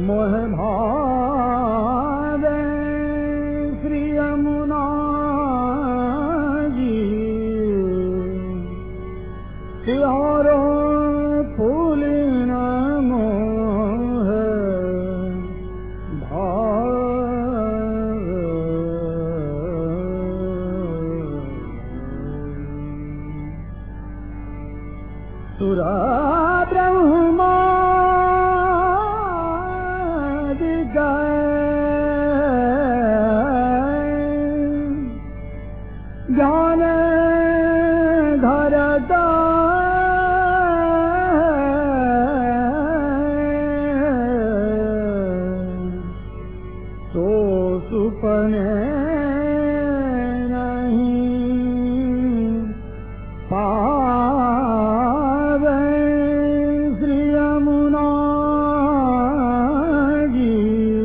मोह भावे श्री यमुना जी तिहारो फूलिन मोह भावे सुरा ब्रह्मा ज्ञान धरता तो सुपने नहीं पावे श्री यमुना जी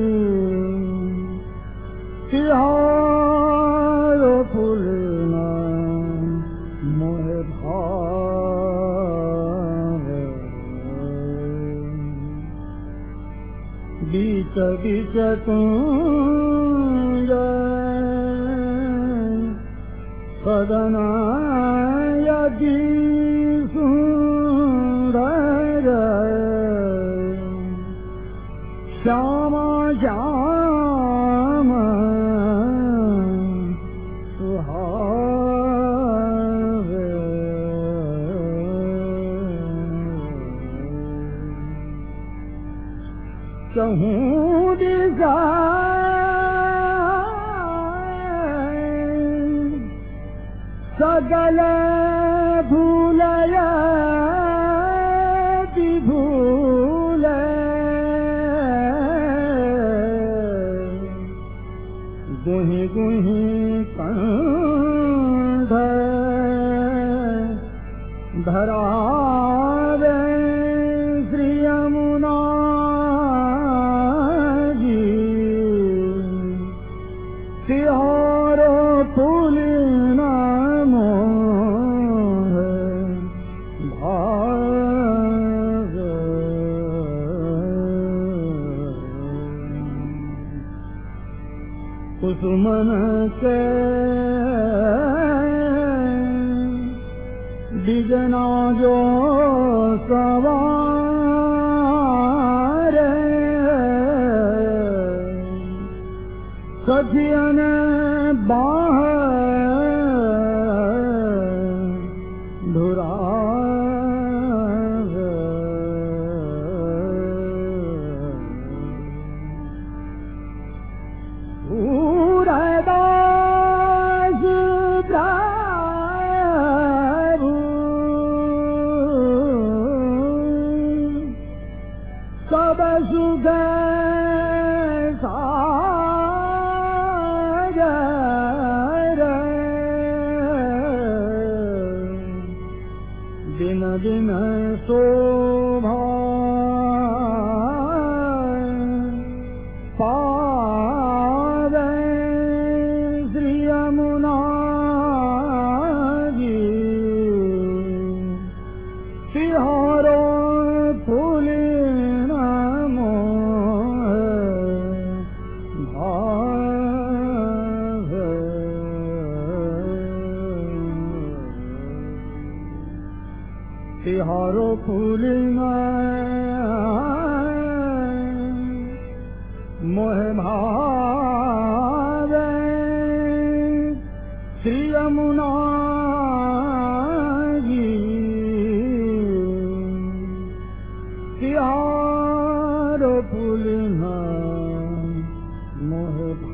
तिहारो फूलना मोह भावे बीच बीच तुंज सदना यदि सुंदर श्यामा श्याम सुहावे कहूँ दिशा सगल भूलय विभूल गुहि गुहि कंध धरावे श्री यमुना जी तिहारो फूलिना मोह भावे कुसुमन के बिजना जो सवार सखियन बाह धुरावे सूरदास प्रभु सब सुख सागर दिन दिन शोभा पावे श्री यमुना जी तिहारो फूलिन मोह भावे तिहारो फूलिन मोह भावे श्री यमुना जी तिहारो फूलिन मोह